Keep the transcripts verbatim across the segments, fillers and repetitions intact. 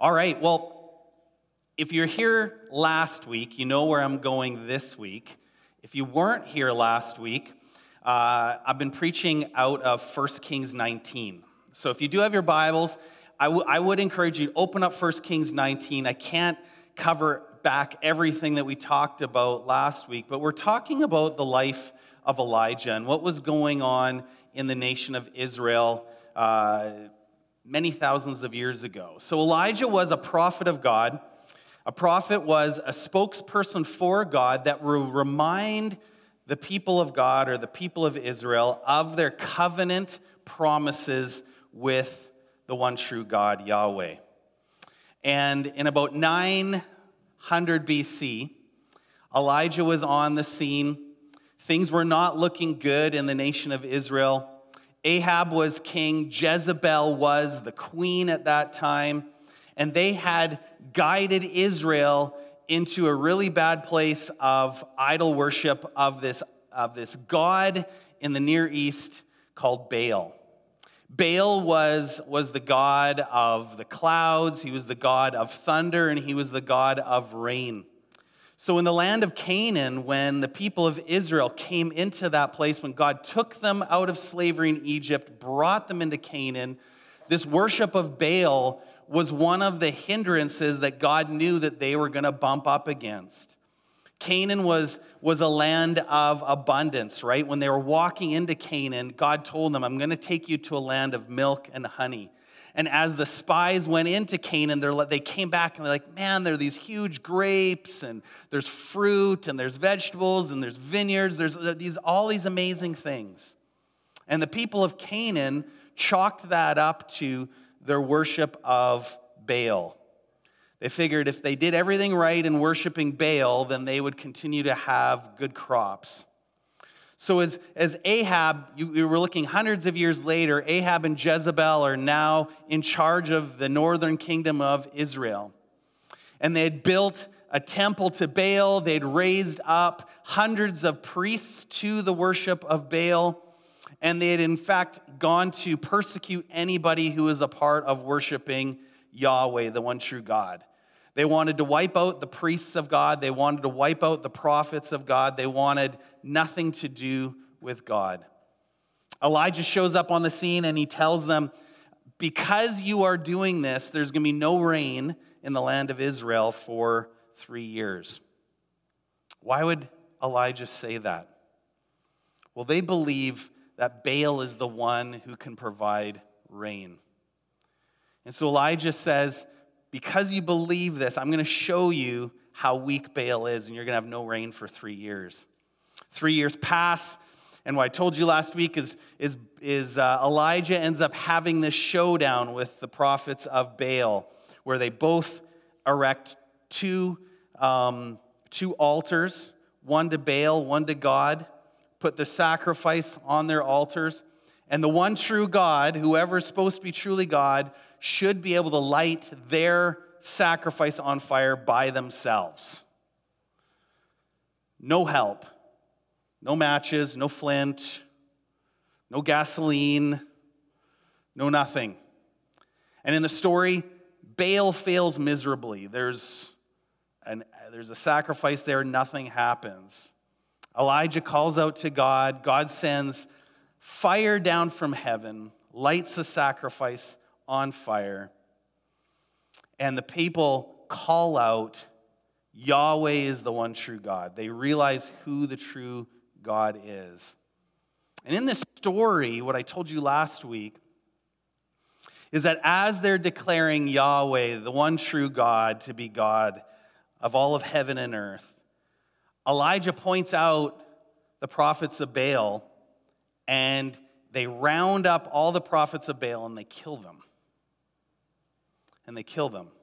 All right, well, if you're here last week, you know where I'm going this week. If you weren't here last week, uh, I've been preaching out of First Kings nineteen. So if you do have your Bibles, I, w- I would encourage you to open up First Kings nineteen. I can't cover back everything that we talked about last week, but we're talking about the life of Elijah and what was going on in the nation of Israel uh, many thousands of years ago. So Elijah was a prophet of God. A prophet was a spokesperson for God that will remind the people of God or the people of Israel of their covenant promises with the one true God, Yahweh. And in about nine hundred B C, Elijah was on the scene. Things were not looking good in the nation of Israel. Ahab was king, Jezebel was the queen at that time, and they had guided Israel into a really bad place of idol worship of this, of this god in the Near East called Baal. Baal was, was the god of the clouds, he was the god of thunder, and he was the god of rain. So in the land of Canaan, when the people of Israel came into that place, when God took them out of slavery in Egypt, brought them into Canaan, this worship of Baal was one of the hindrances that God knew that they were going to bump up against. Canaan was, was a land of abundance, right? When they were walking into Canaan, God told them, I'm going to take you to a land of milk and honey. And as the spies went into Canaan, they came back and they're like, man, there are these huge grapes, and there's fruit, and there's vegetables, and there's vineyards, there's these all these amazing things. And the people of Canaan chalked that up to their worship of Baal. They figured if they did everything right in worshiping Baal, then they would continue to have good crops. So as, as Ahab, you, you were looking hundreds of years later, Ahab and Jezebel are now in charge of the northern kingdom of Israel. And they had built a temple to Baal. They'd raised up hundreds of priests to the worship of Baal. And they had in fact gone to persecute anybody who was a part of worshiping Yahweh, the one true God. They wanted to wipe out the priests of God. They wanted to wipe out the prophets of God. They wanted nothing to do with God. Elijah shows up on the scene and he tells them, because you are doing this, there's going to be no rain in the land of Israel for three years. Why would Elijah say that? Well, they believe that Baal is the one who can provide rain. And so Elijah says, because you believe this, I'm going to show you how weak Baal is, and you're going to have no rain for three years. Three years pass, and what I told you last week is, is, is uh, Elijah ends up having this showdown with the prophets of Baal, where they both erect two, um, two altars, one to Baal, one to God, put the sacrifice on their altars, and the one true God, whoever is supposed to be truly God, should be able to light their sacrifice on fire by themselves. No help. No matches, no flint, no gasoline, no nothing. And in the story, Baal fails miserably. There's, an, there's a sacrifice there, nothing happens. Elijah calls out to God. God sends fire down from heaven, lights the sacrifice on fire, and the people call out, Yahweh is the one true God. They realize who the true God is. And in this story, what I told you last week, is that as they're declaring Yahweh, the one true God, to be God of all of heaven and earth, Elijah points out the prophets of Baal, and they round up all the prophets of Baal and they kill them. And they kill them.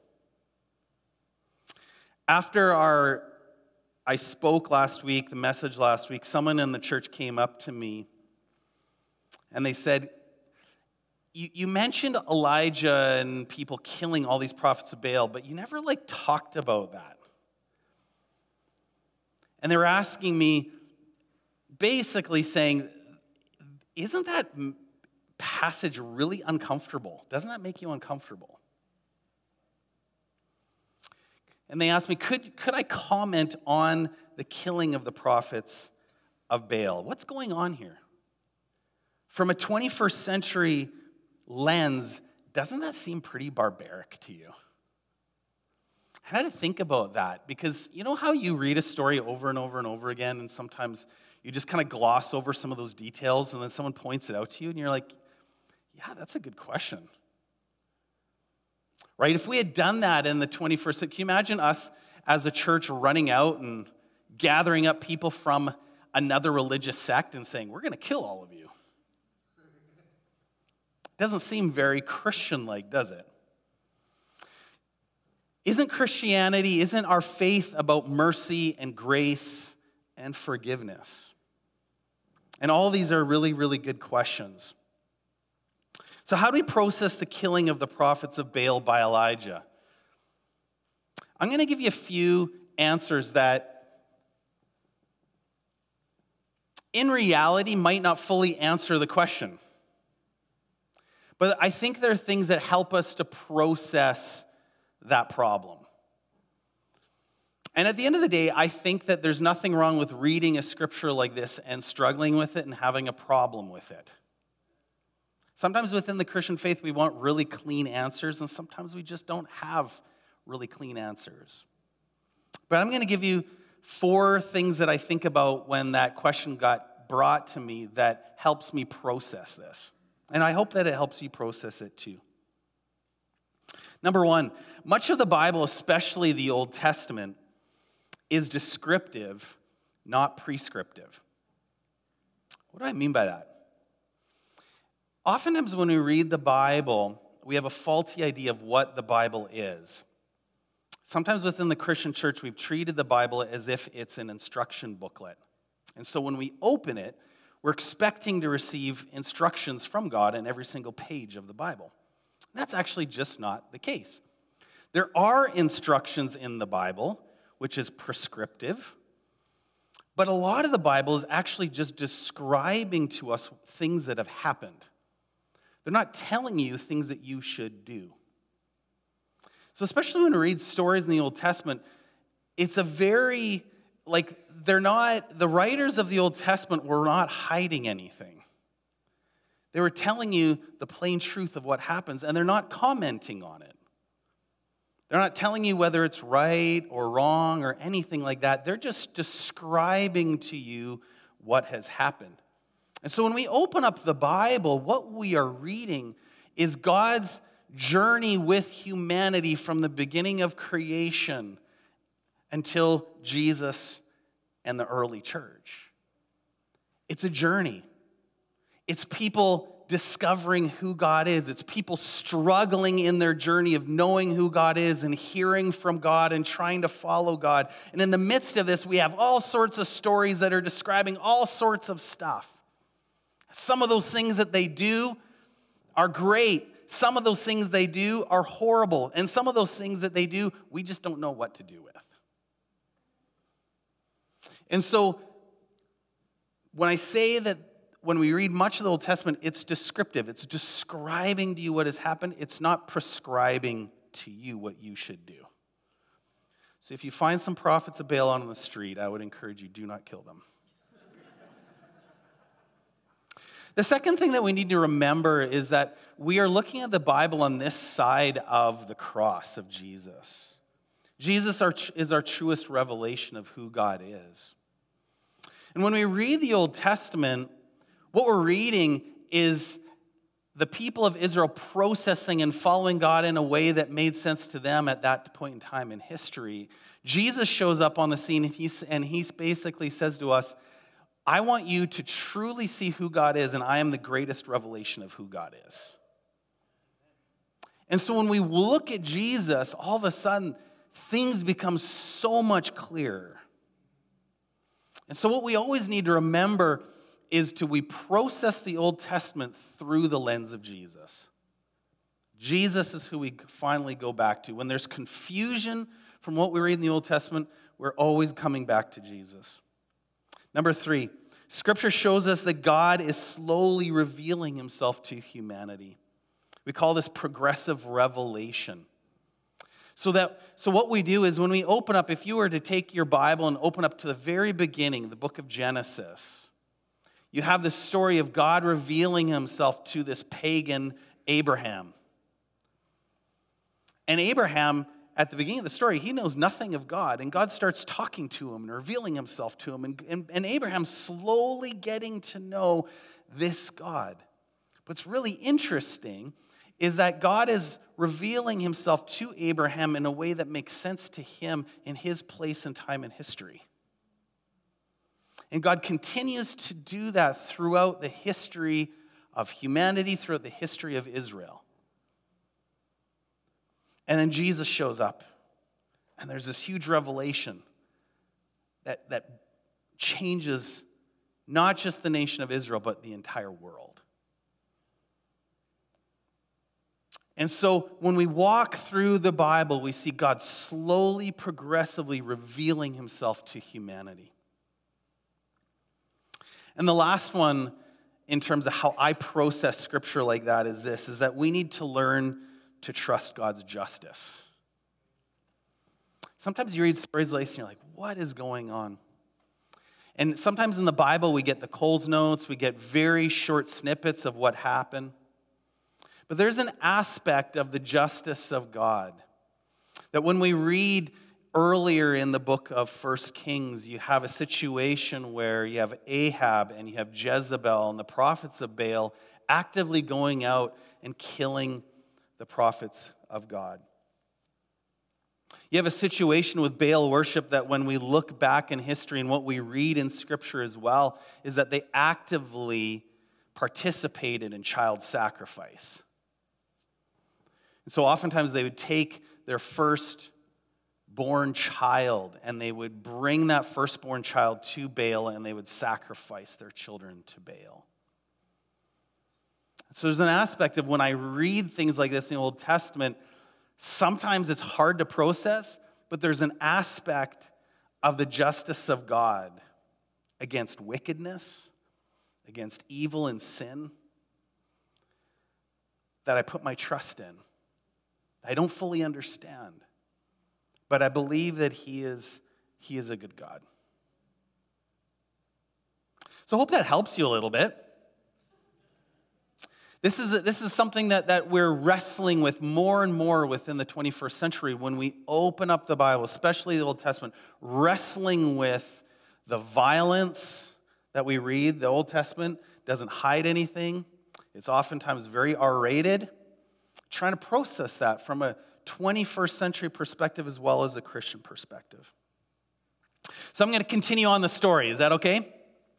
After our, I spoke last week, the message last week, someone in the church came up to me and they said, you, you mentioned Elijah and people killing all these prophets of Baal, but you never like talked about that. And they were asking me, basically saying, isn't that passage really uncomfortable? Doesn't that make you uncomfortable? And they asked me, could, could I comment on the killing of the prophets of Baal? What's going on here? From a twenty-first century lens, doesn't that seem pretty barbaric to you? I had to think about that because you know how you read a story over and over and over again, and sometimes you just kind of gloss over some of those details, and then someone points it out to you, and you're like, yeah, that's a good question. Right? If we had done that in the twenty-first century, can you imagine us as a church running out and gathering up people from another religious sect and saying, we're going to kill all of you? Doesn't seem very Christian-like, does it? Isn't Christianity, isn't our faith about mercy and grace and forgiveness? And all these are really, really good questions. So how do we process the killing of the prophets of Baal by Elijah? I'm going to give you a few answers that in reality might not fully answer the question. But I think there are things that help us to process that problem. And at the end of the day, I think that there's nothing wrong with reading a scripture like this and struggling with it and having a problem with it. Sometimes within the Christian faith, we want really clean answers, and sometimes we just don't have really clean answers. But I'm going to give you four things that I think about when that question got brought to me that helps me process this. And I hope that it helps you process it too. Number one, much of the Bible, especially the Old Testament, is descriptive, not prescriptive. What do I mean by that? Oftentimes when we read the Bible, we have a faulty idea of what the Bible is. Sometimes within the Christian church, we've treated the Bible as if it's an instruction booklet. And so when we open it, we're expecting to receive instructions from God in every single page of the Bible. That's actually just not the case. There are instructions in the Bible, which is prescriptive, but a lot of the Bible is actually just describing to us things that have happened. They're not telling you things that you should do. So especially when we read stories in the Old Testament, it's a very, like, they're not, the writers of the Old Testament were not hiding anything. They were telling you the plain truth of what happens, and they're not commenting on it. They're not telling you whether it's right or wrong or anything like that. They're just describing to you what has happened. And so when we open up the Bible, what we are reading is God's journey with humanity from the beginning of creation until Jesus and the early church. It's a journey. It's people discovering who God is. It's people struggling in their journey of knowing who God is and hearing from God and trying to follow God. And in the midst of this, we have all sorts of stories that are describing all sorts of stuff. Some of those things that they do are great. Some of those things they do are horrible. And some of those things that they do, we just don't know what to do with. And so when I say that when we read much of the Old Testament, it's descriptive. It's describing to you what has happened. It's not prescribing to you what you should do. So if you find some prophets of Baal on the street, I would encourage you, do not kill them. The second thing that we need to remember is that we are looking at the Bible on this side of the cross of Jesus. Jesus is our truest revelation of who God is. And when we read the Old Testament, what we're reading is the people of Israel processing and following God in a way that made sense to them at that point in time in history. Jesus shows up on the scene and he, and he basically says to us, I want you to truly see who God is, and I am the greatest revelation of who God is. And so when we look at Jesus, all of a sudden, things become so much clearer. And so what we always need to remember is to we process the Old Testament through the lens of Jesus. Jesus is who we finally go back to. When there's confusion from what we read in the Old Testament, we're always coming back to Jesus. Number three, Scripture shows us that God is slowly revealing himself to humanity. We call this progressive revelation. So that so what we do is when we open up, if you were to take your Bible and open up to the very beginning, the book of Genesis, you have the story of God revealing himself to this pagan Abraham. And Abraham, at the beginning of the story, he knows nothing of God. And God starts talking to him and revealing himself to him. And, and, and Abraham's slowly getting to know this God. What's really interesting is that God is revealing himself to Abraham in a way that makes sense to him in his place and time in history. And God continues to do that throughout the history of humanity, throughout the history of Israel. And then Jesus shows up, and there's this huge revelation that, that changes not just the nation of Israel, but the entire world. And so when we walk through the Bible, we see God slowly, progressively revealing himself to humanity. And the last one, in terms of how I process scripture like that, is this, is that we need to learn to trust God's justice. Sometimes you read stories like this and you're like, what is going on? And sometimes in the Bible, we get the Coles Notes, we get very short snippets of what happened. But there's an aspect of the justice of God that when we read earlier in the book of First Kings, you have a situation where you have Ahab and you have Jezebel and the prophets of Baal actively going out and killing the prophets of God. You have a situation with Baal worship that when we look back in history and what we read in Scripture as well, is that they actively participated in child sacrifice. And so oftentimes they would take their firstborn child and they would bring that firstborn child to Baal and they would sacrifice their children to Baal. So there's an aspect of when I read things like this in the Old Testament, sometimes it's hard to process, but there's an aspect of the justice of God against wickedness, against evil and sin, that I put my trust in. I don't fully understand, but I believe that he is, he is a good God. So I hope that helps you a little bit. This is, this is something that, that we're wrestling with more and more within the twenty-first century when we open up the Bible, especially the Old Testament, wrestling with the violence that we read. The Old Testament doesn't hide anything. It's oftentimes very R-rated. Trying to process that from a twenty-first century perspective as well as a Christian perspective. So I'm going to continue on the story. Is that okay?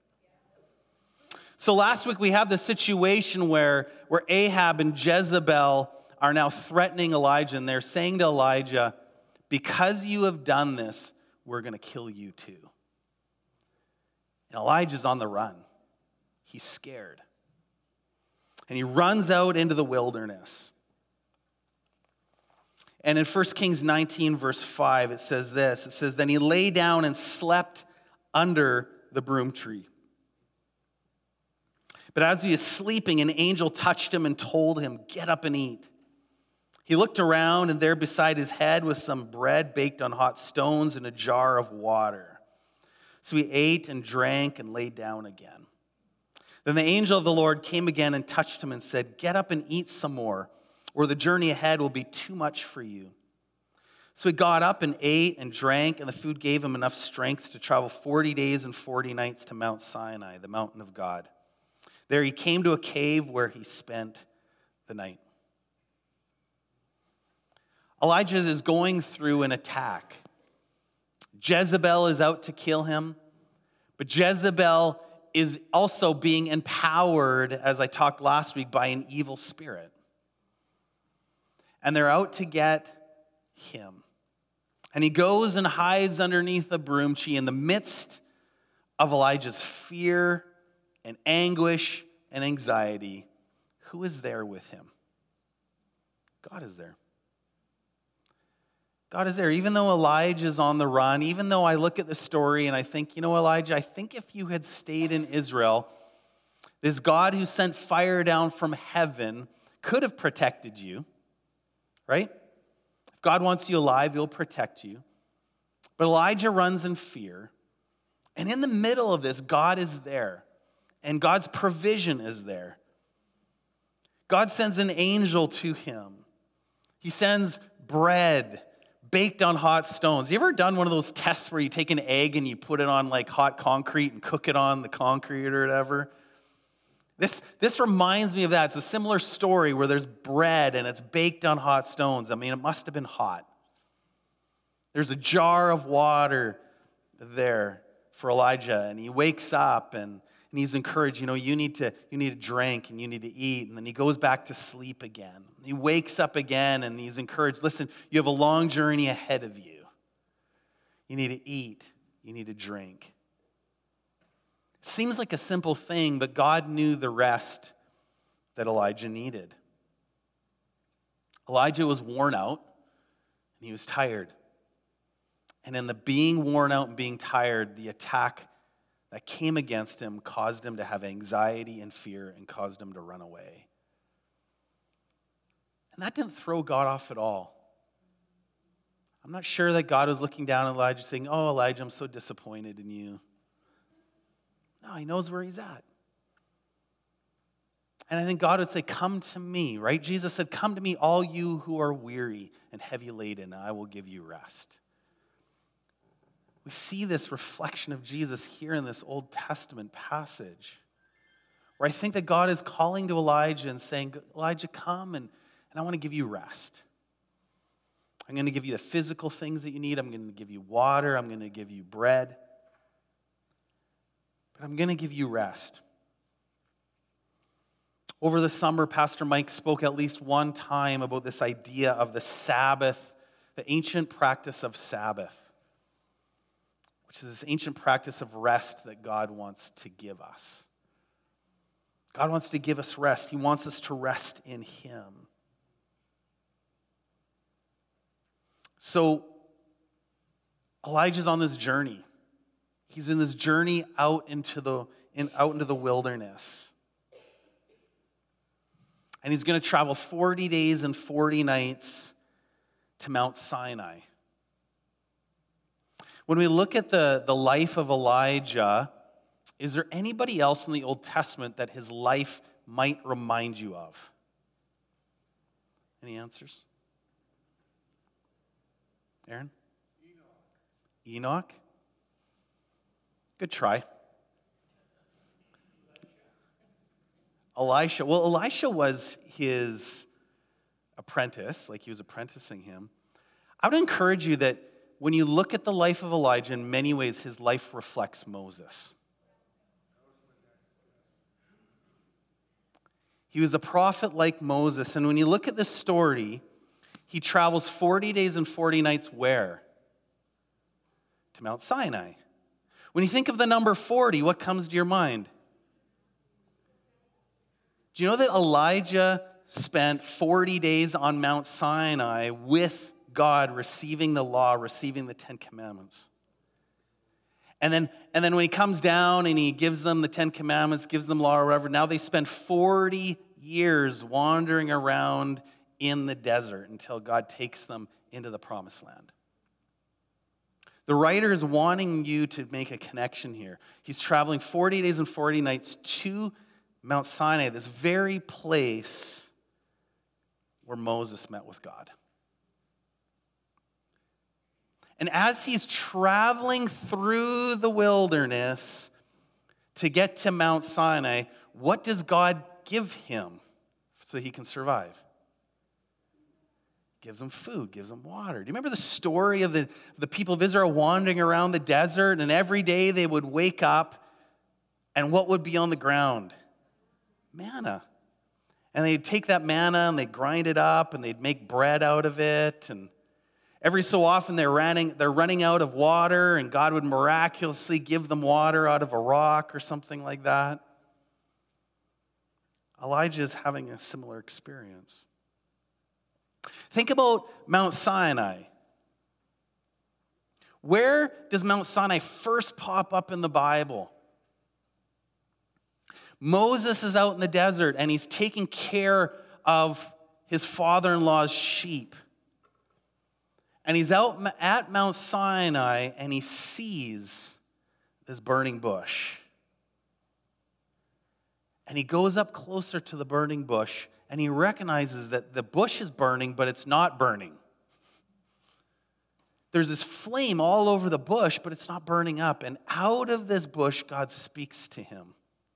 So last week we have the situation where, where Ahab and Jezebel are now threatening Elijah, and they're saying to Elijah, because you have done this, we're going to kill you too. And Elijah's on the run. He's scared. And he runs out into the wilderness. And in First Kings nineteen, verse five, it says this. It says, then he lay down and slept under the broom tree. But as he was sleeping, an angel touched him and told him, get up and eat. He looked around, and there beside his head was some bread baked on hot stones and a jar of water. So he ate and drank and lay down again. Then the angel of the Lord came again and touched him and said, get up and eat some more, or the journey ahead will be too much for you. So he got up and ate and drank, and the food gave him enough strength to travel forty days and forty nights to Mount Sinai, the mountain of God. There he came to a cave where he spent the night. Elijah is going through an attack. Jezebel is out to kill him, but Jezebel is also being empowered, as I talked last week, by an evil spirit. And they're out to get him. And he goes and hides underneath a broom tree in the midst of Elijah's fear and anguish and anxiety. Who is there with him? God is there. God is there. Even though Elijah's on the run, even though I look at the story and I think, you know, Elijah, I think if you had stayed in Israel, this God who sent fire down from heaven could have protected you, right? If God wants you alive, he'll protect you. But Elijah runs in fear. And in the middle of this, God is there. And God's provision is there. God sends an angel to him. He sends bread baked on hot stones. You ever done one of those tests where you take an egg and you put it on like hot concrete and cook it on the concrete or whatever? This, this reminds me of that. It's a similar story where there's bread and it's baked on hot stones. I mean, it must have been hot. There's a jar of water there for Elijah, and he wakes up and, and he's encouraged, you know, you need to you need to drink and you need to eat, and then he goes back to sleep again. He wakes up again and he's encouraged, listen, you have a long journey ahead of you. You need to eat, you need to drink. Seems like a simple thing, but God knew the rest that Elijah needed. Elijah was worn out and he was tired. And in the being worn out and being tired, the attack that came against him caused him to have anxiety and fear and caused him to run away. And that didn't throw God off at all. I'm not sure that God was looking down at Elijah saying, oh, Elijah, I'm so disappointed in you. No, he knows where he's at. And I think God would say, come to me, right? Jesus said, come to me, all you who are weary and heavy laden, and I will give you rest. We see this reflection of Jesus here in this Old Testament passage, where I think that God is calling to Elijah and saying, Elijah, come and, and I want to give you rest. I'm going to give you the physical things that you need. I'm going to give you water. I'm going to give you bread. But I'm going to give you rest. Over the summer, Pastor Mike spoke at least one time about this idea of the Sabbath, the ancient practice of Sabbath, which is this ancient practice of rest that God wants to give us. God wants to give us rest. He wants us to rest in him. So Elijah's on this journey. He's in this journey out into the in, out into the wilderness. And he's going to travel forty days and forty nights to Mount Sinai. When we look at the, the life of Elijah, is there anybody else in the Old Testament that his life might remind you of? Any answers? Aaron? Enoch. Enoch? Good try. Elisha. Well, Elisha was his apprentice, like he was apprenticing him. I would encourage you that when you look at the life of Elijah, in many ways, his life reflects Moses. He was a prophet like Moses, and when you look at this story, he travels forty days and forty nights where? To Mount Sinai. When you think of the number forty, what comes to your mind? Do you know that Elijah spent forty days on Mount Sinai with God, receiving the law, receiving the Ten Commandments? And then, and then when he comes down and he gives them the Ten Commandments, gives them law or whatever, now they spend forty years wandering around in the desert until God takes them into the Promised Land. The writer is wanting you to make a connection here. He's traveling forty days and forty nights to Mount Sinai, this very place where Moses met with God. And as he's traveling through the wilderness to get to Mount Sinai, what does God give him so he can survive? Gives them food, gives them water. Do you remember the story of the, the people of Israel wandering around the desert, and every day they would wake up, and what would be on the ground? Manna. And they'd take that manna and they'd grind it up and they'd make bread out of it. And every so often they're running, they're running out of water, and God would miraculously give them water out of a rock or something like that. Elijah is having a similar experience. Think about Mount Sinai. Where does Mount Sinai first pop up in the Bible? Moses is out in the desert and he's taking care of his father-in-law's sheep. And he's out at Mount Sinai, and he sees this burning bush. And he goes up closer to the burning bush, and he recognizes that the bush is burning, but it's not burning. There's this flame all over the bush, but it's not burning up. And out of this bush, God speaks to him.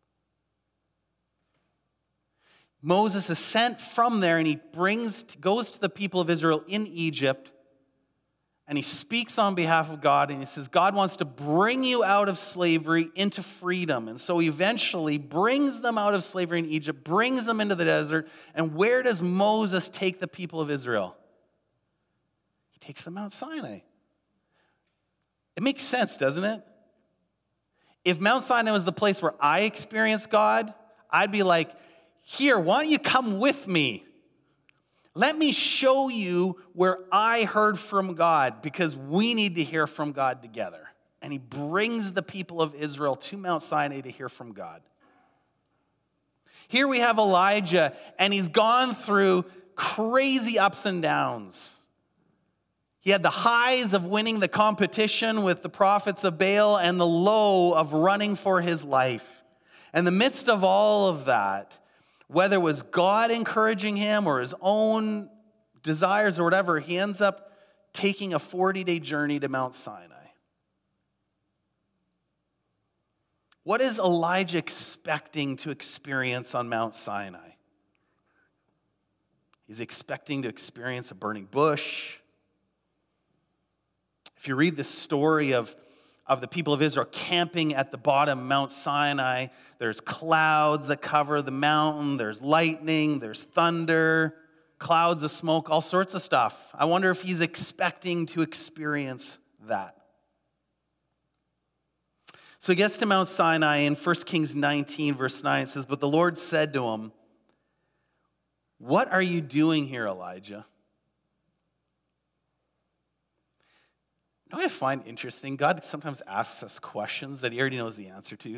Moses is sent from there, and he brings, goes to the people of Israel in Egypt, and he speaks on behalf of God, and he says, God wants to bring you out of slavery into freedom. And so he eventually brings them out of slavery in Egypt, brings them into the desert, and where does Moses take the people of Israel? He takes them Mount Sinai. It makes sense, doesn't it? If Mount Sinai was the place where I experienced God, I'd be like, here, why don't you come with me? Let me show you where I heard from God, because we need to hear from God together. And he brings the people of Israel to Mount Sinai to hear from God. Here we have Elijah, and he's gone through crazy ups and downs. He had the highs of winning the competition with the prophets of Baal and the low of running for his life. In the midst of all of that, whether it was God encouraging him or his own desires or whatever, he ends up taking a forty-day journey to Mount Sinai. What is Elijah expecting to experience on Mount Sinai? He's expecting to experience a burning bush. If you read the story of, of the people of Israel camping at the bottom of Mount Sinai, there's clouds that cover the mountain, there's lightning, there's thunder, clouds of smoke, all sorts of stuff. I wonder if he's expecting to experience that. So he gets to Mount Sinai in First Kings nineteen, verse nine. It says, but the Lord said to him, what are you doing here, Elijah? You know what I find interesting? God sometimes asks us questions that he already knows the answer to.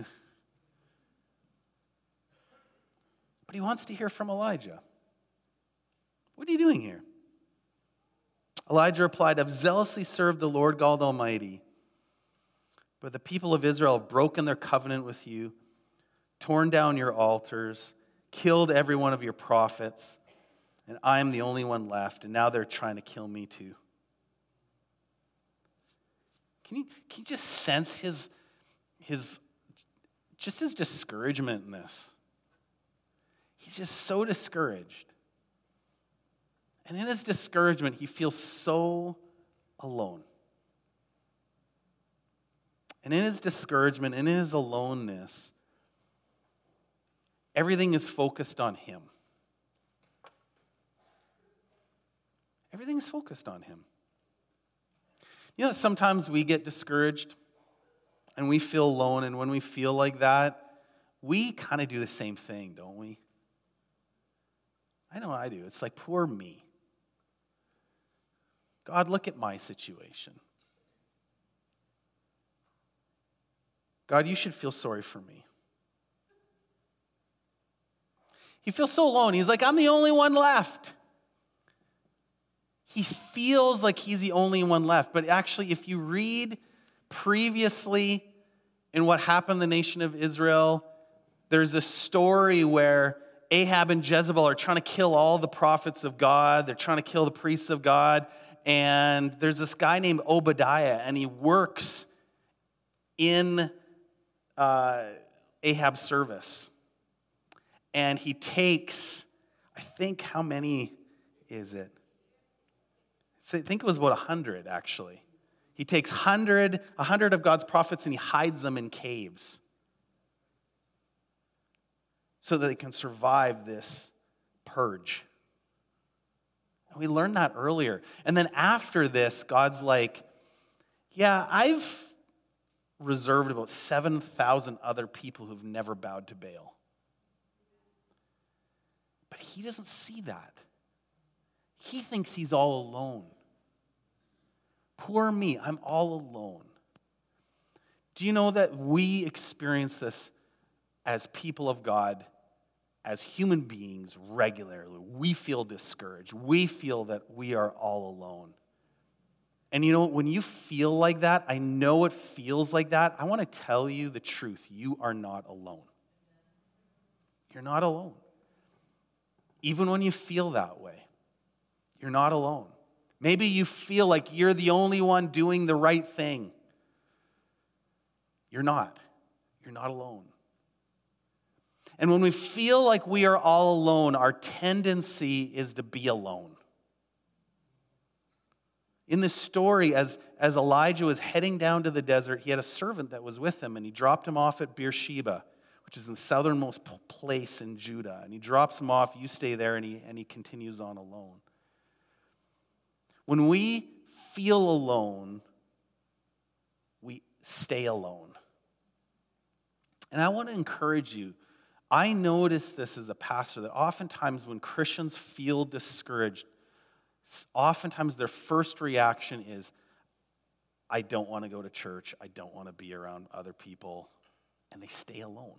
But he wants to hear from Elijah. What are you doing here? Elijah replied, I've zealously served the Lord God Almighty. But the people of Israel have broken their covenant with you, torn down your altars, killed every one of your prophets, and I am the only one left, and now they're trying to kill me too. Can you, can you just sense his, his, just his discouragement in this? He's just so discouraged. And in his discouragement, he feels so alone. And in his discouragement, and in his aloneness, everything is focused on him. Everything is focused on him. You know, sometimes we get discouraged and we feel alone, and when we feel like that, we kind of do the same thing, don't we? I know I do. It's like, poor me. God, look at my situation. God, you should feel sorry for me. He feels so alone. He's like, I'm the only one left. He feels like he's the only one left. But actually, if you read previously in what happened in the nation of Israel, there's a story where Ahab and Jezebel are trying to kill all the prophets of God. They're trying to kill the priests of God. And there's this guy named Obadiah, and he works in uh, Ahab's service. And he takes, I think, how many is it? I think it was about one hundred, actually. He takes one hundred, one hundred of God's prophets and he hides them in caves so that they can survive this purge. And we learned that earlier. And then after this, God's like, yeah, I've reserved about seven thousand other people who've never bowed to Baal. But he doesn't see that. He thinks he's all alone. Poor me, I'm all alone. Do you know that we experience this as people of God, as human beings regularly? We feel discouraged. We feel that we are all alone. And you know, when you feel like that, I know it feels like that. I want to tell you the truth. You are not alone. You're not alone. Even when you feel that way, you're not alone. Maybe you feel like you're the only one doing the right thing. You're not. You're not alone. And when we feel like we are all alone, our tendency is to be alone. In this story, as, as Elijah was heading down to the desert, he had a servant that was with him, and he dropped him off at Beersheba, which is in the southernmost place in Judah. And he drops him off, you stay there, and he, and he continues on alone. When we feel alone, we stay alone. And I want to encourage you, I notice this as a pastor, that oftentimes when Christians feel discouraged, oftentimes their first reaction is, I don't want to go to church, I don't want to be around other people, and they stay alone.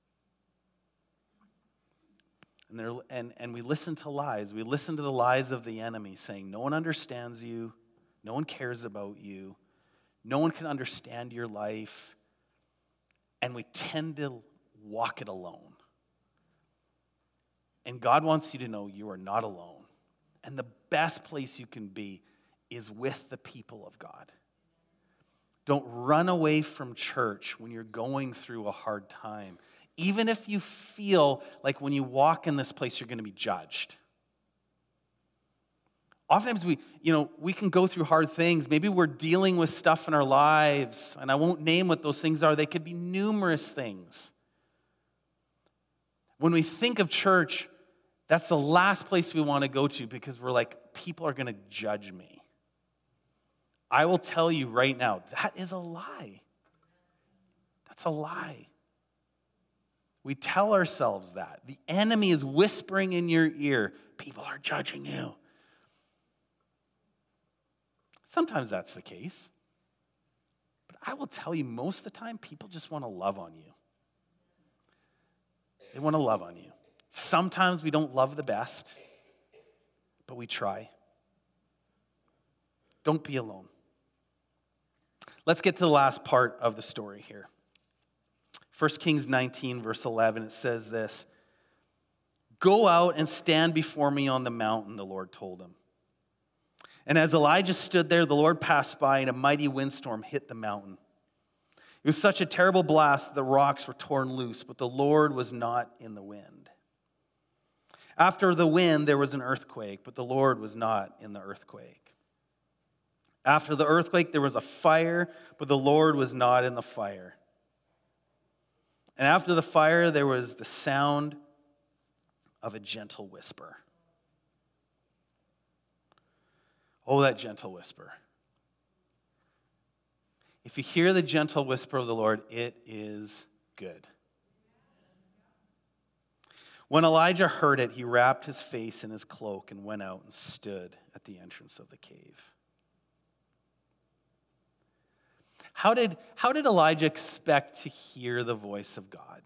And, they're, and, and we listen to lies. We listen to the lies of the enemy saying, no one understands you, no one cares about you, no one can understand your life, and we tend to walk it alone. And God wants you to know you are not alone. And the best place you can be is with the people of God. Don't run away from church when you're going through a hard time. Even if you feel like when you walk in this place, you're going to be judged. Oftentimes we, you know, we can go through hard things. Maybe we're dealing with stuff in our lives, and I won't name what those things are. They could be numerous things. When we think of church, that's the last place we want to go to because we're like, people are going to judge me. I will tell you right now, that is a lie. That's a lie. We tell ourselves that. The enemy is whispering in your ear, people are judging you. Sometimes that's the case. But I will tell you, most of the time, people just want to love on you. They want to love on you. Sometimes we don't love the best, but we try. Don't be alone. Let's get to the last part of the story here. First Kings nineteen, verse eleven, it says this, "Go out and stand before me on the mountain," the Lord told him. And as Elijah stood there, the Lord passed by, and a mighty windstorm hit the mountain. It was such a terrible blast that the rocks were torn loose, but the Lord was not in the wind. After the wind, there was an earthquake, but the Lord was not in the earthquake. After the earthquake, there was a fire, but the Lord was not in the fire. And after the fire, there was the sound of a gentle whisper. Oh, that gentle whisper. If you hear the gentle whisper of the Lord, it is good. When Elijah heard it, he wrapped his face in his cloak and went out and stood at the entrance of the cave. How did, how did Elijah expect to hear the voice of God?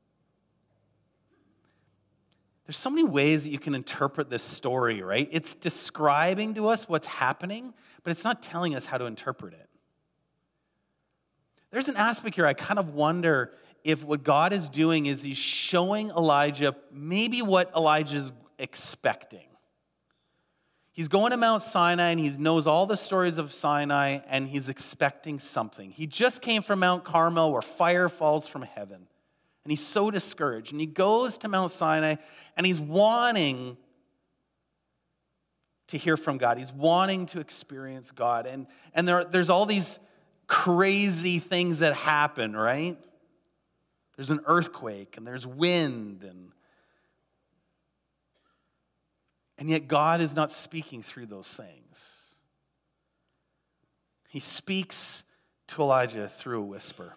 There's so many ways that you can interpret this story, right? It's describing to us what's happening, but it's not telling us how to interpret it. There's an aspect here I kind of wonder if what God is doing is he's showing Elijah maybe what Elijah's expecting. He's going to Mount Sinai and he knows all the stories of Sinai and he's expecting something. He just came from Mount Carmel where fire falls from heaven. And he's so discouraged. And he goes to Mount Sinai and he's wanting to hear from God. He's wanting to experience God. And, and there, there's all these crazy things that happen, right? There's an earthquake and there's wind. And, and yet God is not speaking through those things. He speaks to Elijah through a whisper.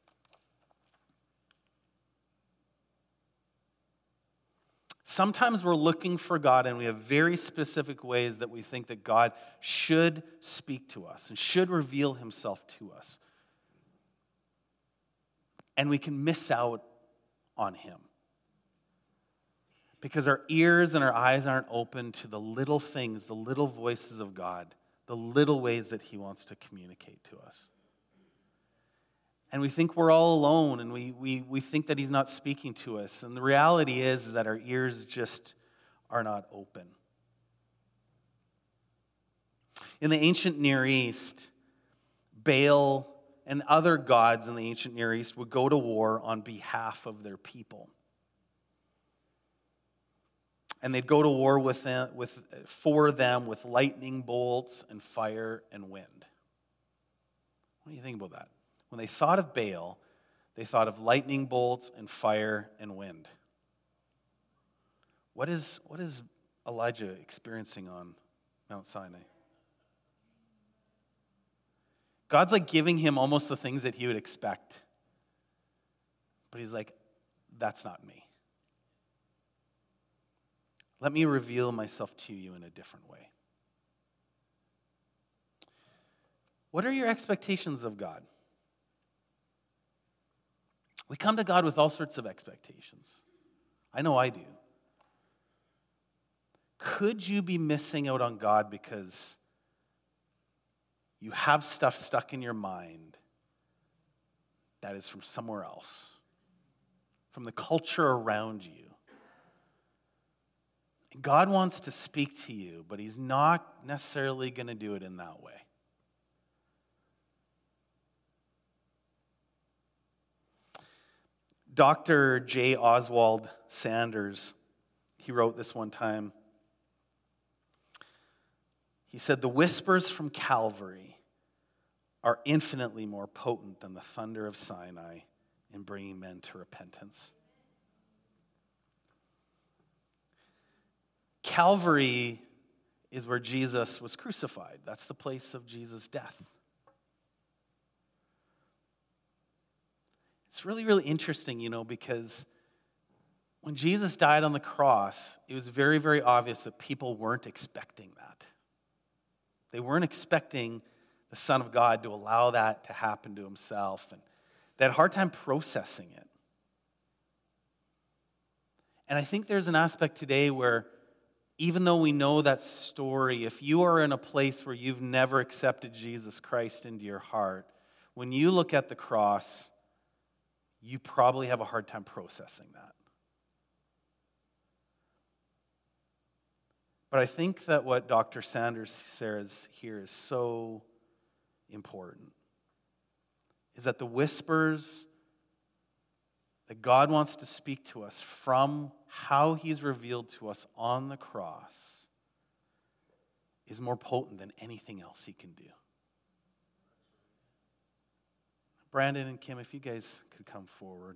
Sometimes we're looking for God and we have very specific ways that we think that God should speak to us and should reveal himself to us. And we can miss out on him because our ears and our eyes aren't open to the little things, the little voices of God, the little ways that he wants to communicate to us. And we think we're all alone, and we, we, we think that he's not speaking to us. And the reality is, is that our ears just are not open. In the ancient Near East, Baal and other gods in the ancient Near East would go to war on behalf of their people. And they'd go to war with them, with, for them with lightning bolts and fire and wind. What do you think about that? When they thought of Baal, they thought of lightning bolts and fire and wind. What is, what is Elijah experiencing on Mount Sinai? God's like giving him almost the things that he would expect. But he's like, that's not me. Let me reveal myself to you in a different way. What are your expectations of God? We come to God with all sorts of expectations. I know I do. Could you be missing out on God because you have stuff stuck in your mind that is from somewhere else, from the culture around you? And God wants to speak to you, but he's not necessarily going to do it in that way. Doctor J. Oswald Sanders, he wrote this one time. He said, "The whispers from Calvary are infinitely more potent than the thunder of Sinai in bringing men to repentance." Calvary is where Jesus was crucified. That's the place of Jesus' death. It's really, really interesting, you know, because when Jesus died on the cross, it was very, very obvious that people weren't expecting that. They weren't expecting the Son of God to allow that to happen to himself, and they had a hard time processing it. And I think there's an aspect today where even though we know that story, if you are in a place where you've never accepted Jesus Christ into your heart, when you look at the cross, you probably have a hard time processing that. But I think that what Doctor Sanders says here is so important, is that the whispers that God wants to speak to us from how he's revealed to us on the cross is more potent than anything else he can do. Brandon and Kim, if you guys could come forward.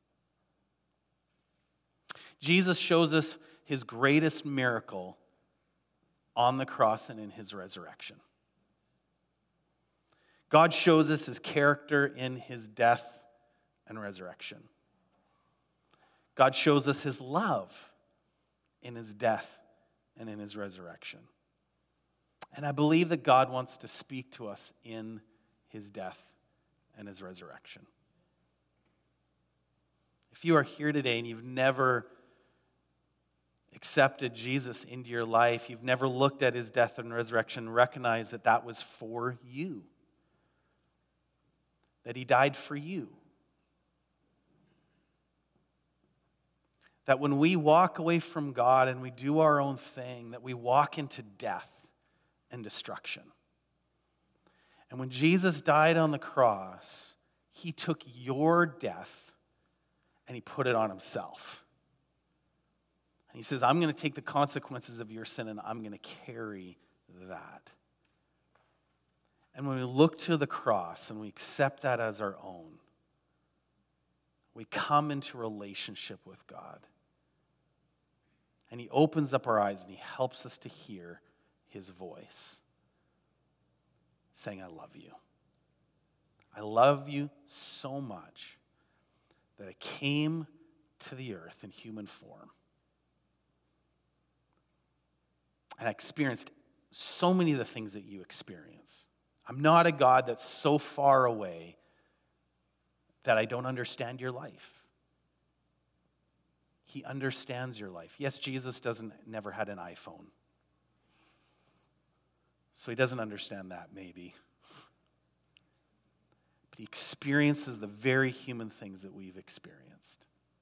Jesus shows us his greatest miracle on the cross and in his resurrection. God shows us his character in his death and resurrection. God shows us his love in his death and in his resurrection. And I believe that God wants to speak to us in his death and his resurrection. If you are here today and you've never accepted Jesus into your life, you've never looked at his death and resurrection, recognize that that was for you. That he died for you. That when we walk away from God and we do our own thing, that we walk into death and destruction. And when Jesus died on the cross, he took your death and he put it on himself. And he says, I'm going to take the consequences of your sin and I'm going to carry that. And when we look to the cross and we accept that as our own, we come into relationship with God. And he opens up our eyes and he helps us to hear his voice saying, I love you. I love you so much that I came to the earth in human form. And I experienced so many of the things that you experience. I'm not a God that's so far away that I don't understand your life. He understands your life. Yes, Jesus doesn't never had an iPhone. So he doesn't understand that, maybe. But he experiences the very human things that we've experienced.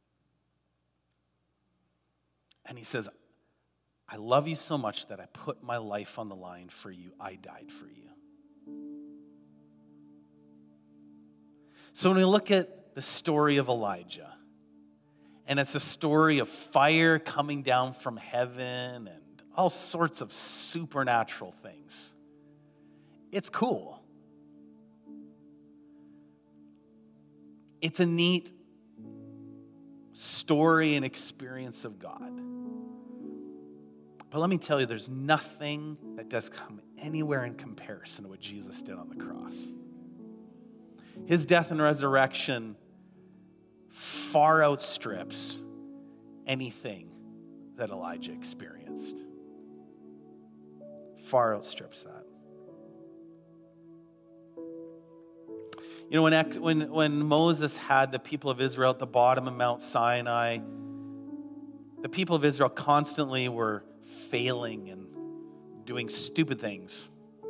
And he says, I love you so much that I put my life on the line for you. I died for you. So when we look at the story of Elijah, and it's a story of fire coming down from heaven and all sorts of supernatural things, it's cool. It's a neat story and experience of God. But let me tell you, there's nothing that does come anywhere in comparison to what Jesus did on the cross. His death and resurrection far outstrips anything that Elijah experienced. Far outstrips that. You know, when, when, when Moses had the people of Israel at the bottom of Mount Sinai, the people of Israel constantly were failing and doing stupid things.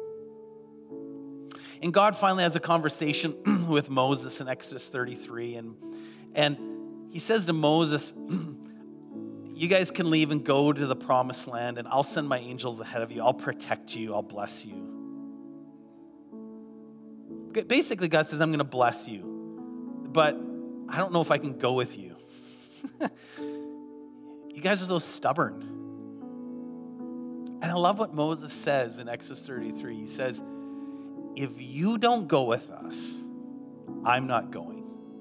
And God finally has a conversation with Moses in Exodus thirty-three. And, and he says to Moses, you guys can leave and go to the promised land, and I'll send my angels ahead of you. I'll protect you. I'll bless you. Basically, God says, I'm going to bless you, but I don't know if I can go with you. You guys are so stubborn. And I love what Moses says in Exodus thirty-three. He says, if you don't go with us, I'm not going.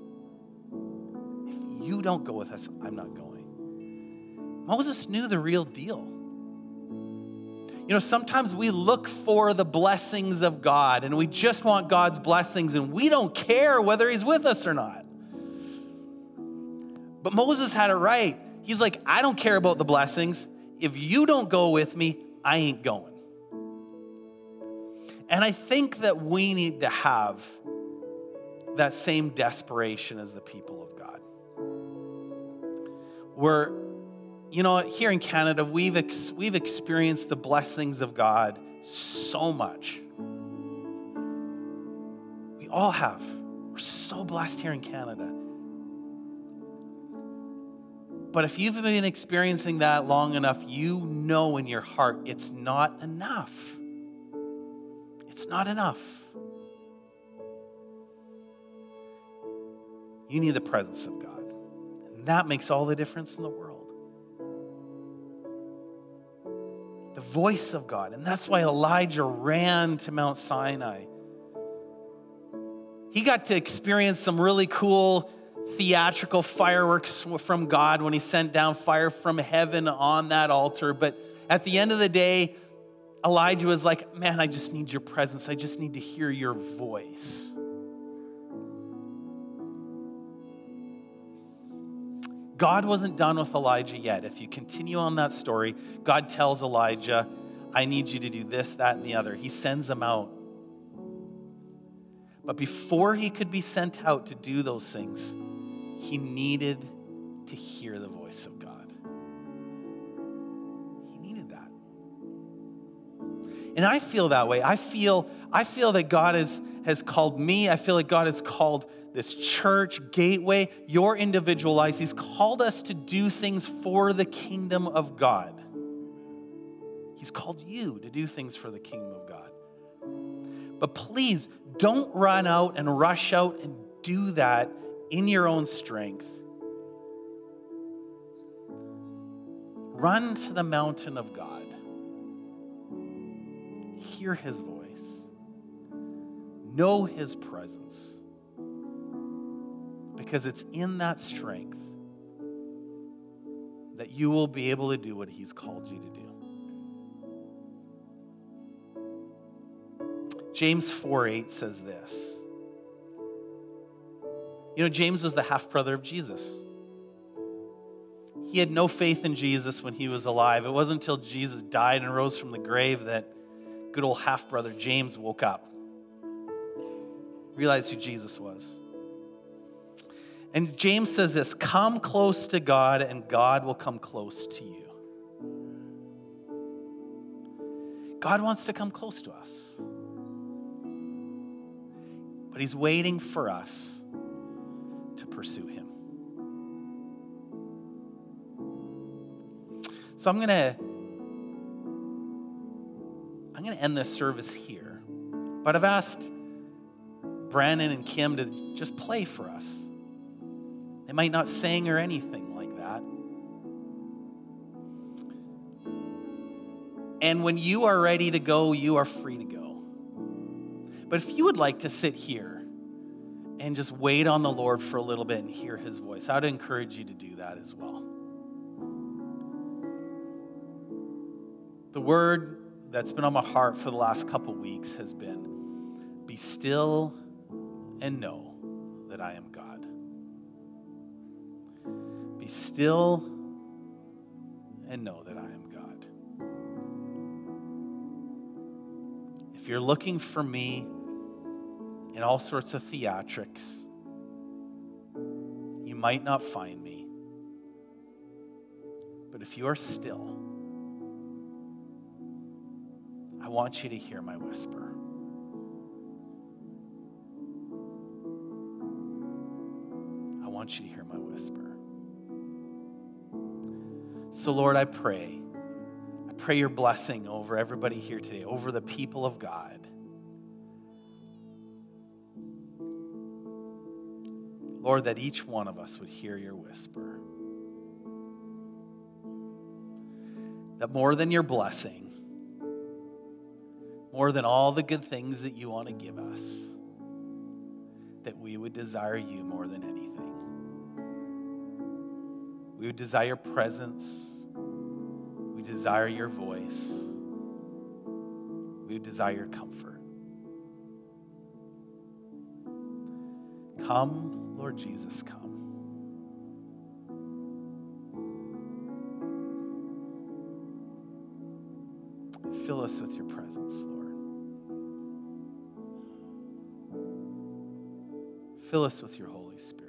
If you don't go with us, I'm not going. Moses knew the real deal. You know, sometimes we look for the blessings of God and we just want God's blessings and we don't care whether he's with us or not. But Moses had it right. He's like, I don't care about the blessings. If you don't go with me, I ain't going. And I think that we need to have that same desperation as the people of God. We're You know, here in Canada, we've ex- we've experienced the blessings of God so much. We all have. We're so blessed here in Canada. But if you've been experiencing that long enough, you know in your heart it's not enough. It's not enough. You need the presence of God. And that makes all the difference in the world. The voice of God. And that's why Elijah ran to Mount Sinai. He got to experience some really cool theatrical fireworks from God when he sent down fire from heaven on that altar. But at the end of the day, Elijah was like, man, I just need your presence. I just need to hear your voice. God wasn't done with Elijah yet. If you continue on that story, God tells Elijah, I need you to do this, that, and the other. He sends him out. But before he could be sent out to do those things, he needed to hear the voice of God. He needed that. And I feel that way. I feel, I feel that God has, has called me. I feel like God has called this church, Gateway, your individual lives. He's called us to do things for the kingdom of God. He's called you to do things for the kingdom of God. But please, don't run out and rush out and do that in your own strength. Run to the mountain of God. Hear his voice. Know his presence. Because it's in that strength that you will be able to do what he's called you to do. James four eight says this. You know, James was the half-brother of Jesus. He had no faith in Jesus when he was alive. It wasn't until Jesus died and rose from the grave that good old half-brother James woke up, realized who Jesus was. And James says this, come close to God and God will come close to you. God wants to come close to us. But he's waiting for us to pursue him. So I'm going to I'm going to end this service here. But I've asked Brandon and Kim to just play for us. They might not sing or anything like that. And when you are ready to go, you are free to go. But if you would like to sit here and just wait on the Lord for a little bit and hear his voice, I would encourage you to do that as well. The word that's been on my heart for the last couple weeks has been, be still and know that I am God. Be still and know that I am God. If you're looking for me in all sorts of theatrics, you might not find me. But if you are still, I want you to hear my whisper. I want you to hear my whisper. So Lord, I pray, I pray your blessing over everybody here today, over the people of God. Lord, that each one of us would hear your whisper. That more than your blessing, more than all the good things that you want to give us, that we would desire you more than anything. We would desire your presence. We desire your voice. We would desire your comfort. Come, Lord Jesus, come. Fill us with your presence, Lord. Fill us with your Holy Spirit.